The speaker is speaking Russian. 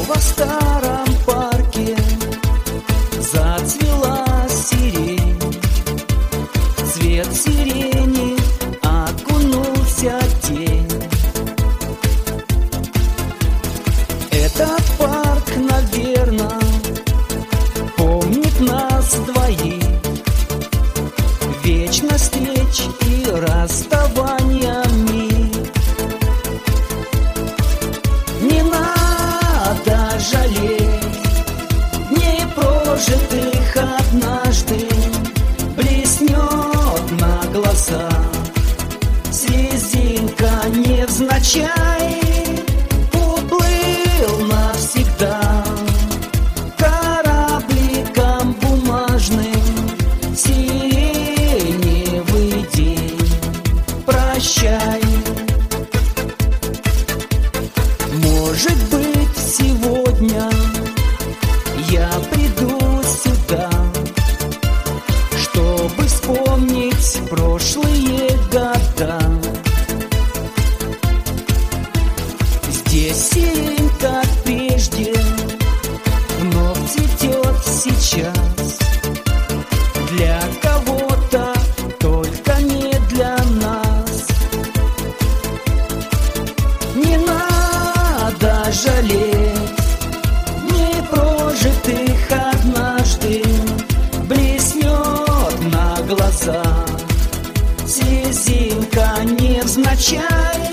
Во старом парке зацвела сирень. Цвет сирени окунулся в тень. Этот парк, наверно, помнит нас двоих. Вечность встреч и расставаниями. Не надо жалеть дней прожитых, однажды блеснет на глаза слезинка невзначай. Уплыл навсегда корабликом бумажным сиреневый день. Прощай. Может быть, сегодня я приду сюда, чтобы вспомнить прошлые года. Здесь сирень, как прежде, вновь цветет сейчас. Для кого-то, только не для нас. Не надо жалеть дней прожитых, однажды блеснет на глаза слезинка невзначай.